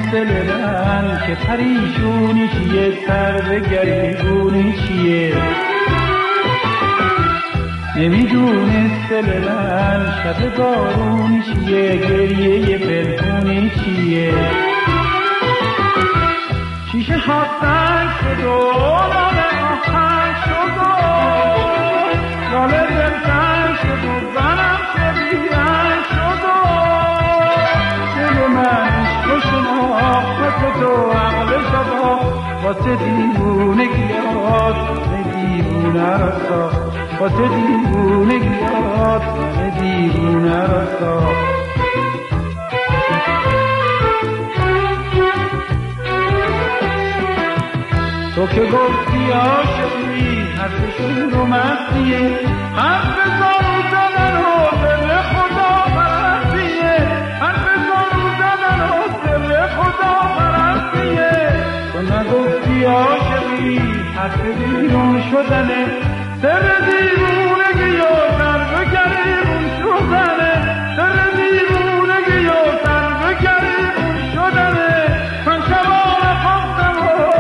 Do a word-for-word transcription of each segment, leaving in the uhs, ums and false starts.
دل من که پریشونی چیه، سر به گریبونی چیه. نمیدونست دل من شب بارونی چیه، گریه پنهونی چیه. شیشه ها سنگ شد و لاله آهنگ شد و لاله دلتنگ شد و زنم شبیهنگ شد و دل من عشق شناخت تو عقل شبا واسه دیوونگیات دیوونه را ساخت، واسه دیوونگیات دیوونه را ساخت. تو که گفتی عاشقی حرفشون رو مستیه، حرف زارو زدن و دل خدا پرستیه، حرف زارو زدن و دل خدا پرستیه. تو نگفتی عاشقی حرف بیرون شدنه، سر دیوونگی و سر به گریبون شدنه، سر دیوونگی و سر به گریبون شدنه. من شبانه خواستم و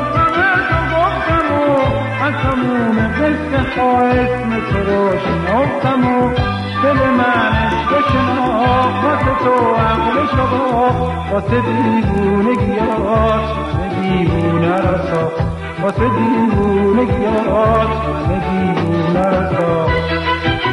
از تموم قصه ها اسم تو رو شناختم و دل من عشق شناخت تو عقل شبا واسه دیوونگیات من دیوونه را ساخت، واسه دیوونگیات من دیوونه را ساخت.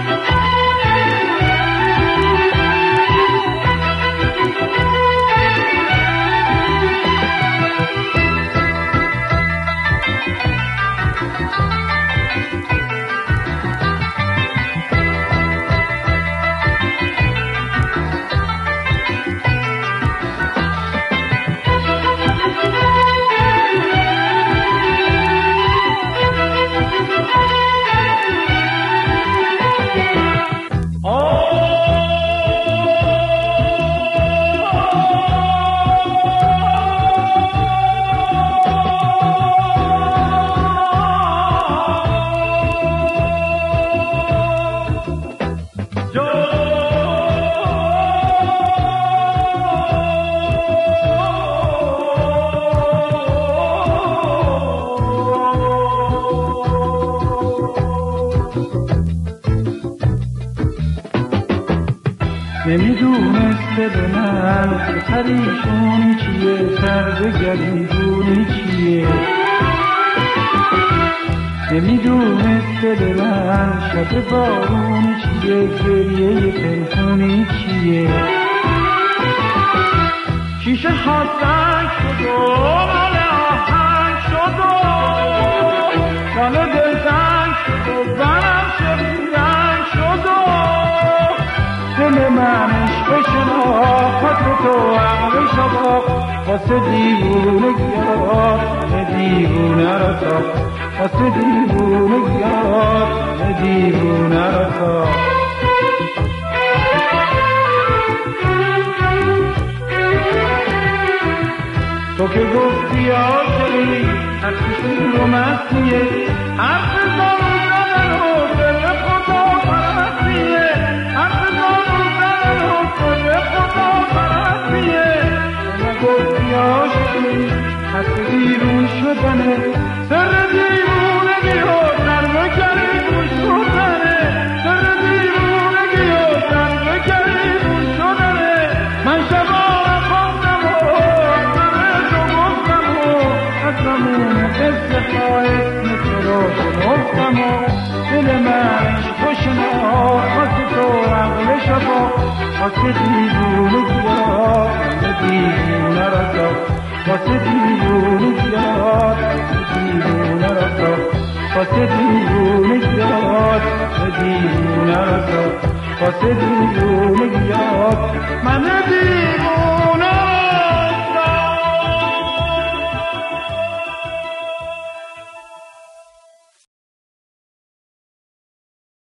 نمیدونست دل من که پریشونی چیه، سر به گریبونی چیه. نمیدونست دل من شب بارونی چیه، گریه پنهونی چیه. شیشه ها سنگ شد و لاله آهنگ شد و لاله دلتنگ شد و زنم شبیهنگ شد و دل من عشق شناخت تو عقل شبا واسه دیوونگیات دیوونه را ساخت، واسه دیوونگیات دیوونه را ساخت. تو که گفتی عاشقی حرفشون رو مستیه، حرف زارو زدن و دل خدا پرستیه، حرف زارو زدن و دل خدا پرستیه. تو نگفتی عاشقی حرف بیرون شدنه، سر دیوونگی و سر به گریبون شدنه، سر دیوونگی و سر به گریبون شدنه. من شبانه خواستم و تموم قصه ها اسم تو رو شناختم و دل من عشق شناخت تو عقل شبا واسه دیوونگیات دیوونه را ساخت، واسه دیوونگیات دیوونه را ساخت، واسه دیوونگیات دیوونه را ساخت، واسه دیوونگیات من دیوونه